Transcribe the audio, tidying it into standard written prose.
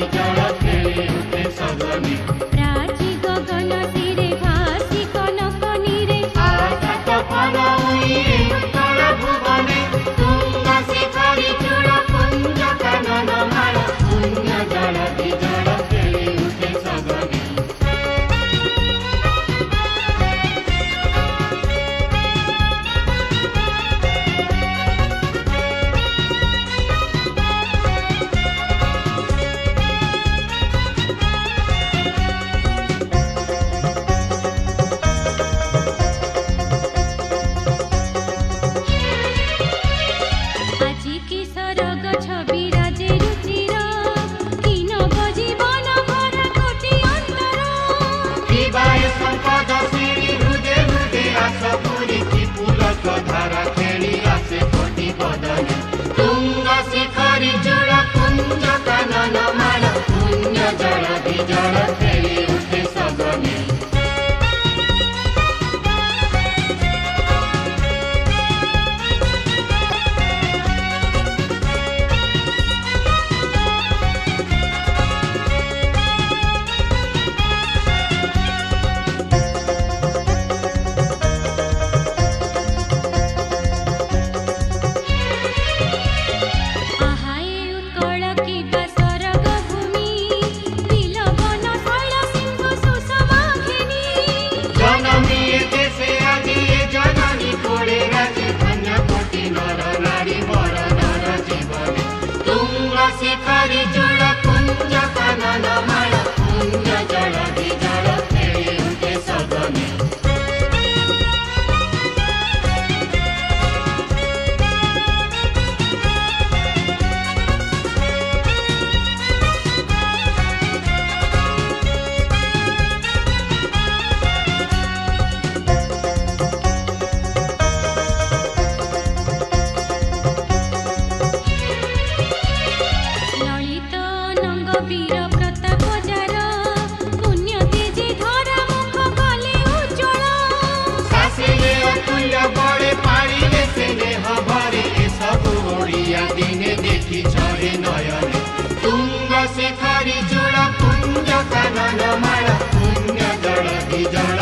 vigil खेली उठे सदने प्राची गगन तीरे भासी कनक नीरे आकाश पन उइए उत्तर भुवने तुंग शिखरी चूड़ कुंज कानन माल पुण्य जल विजल खेली उठे सदने আজি কি সরগ ছবি রাজে রুচির কিন জীবন ভরা কোটি অন্তর विवाह संपद श्री हृदय हृदय आस पुरी पुलक धारा खेली आसे कोटि बदने तुंग शिखरी चूड़ कुंज कानन माल पुण्य जल विजल खेली उठे सदने আহায়ে উৎকল কিবা সরগ ভূমি বিলবন শৈল সিংহ সুষমাঘিনী जननी देशे आदि जननी कोड़े राजे धन्य कोटि नर नारी वर नर जीवने तुंग शिखरी चूड़ कुंज कानन माल पुण्य जल विजल खेली उठे सदने ললিত নঙ্গ বীর প্রতাপ যার পুণ্য তেজে ধরা মুখ গলে উজ্জ্বল सासिले अतुल्य बड़े पाड़िले स्नेह भरे ए सब ओडिया दिने देखी छहे नयने तुंग शिखरी चूड़ कुंज कानन माल पुण्य जल विजल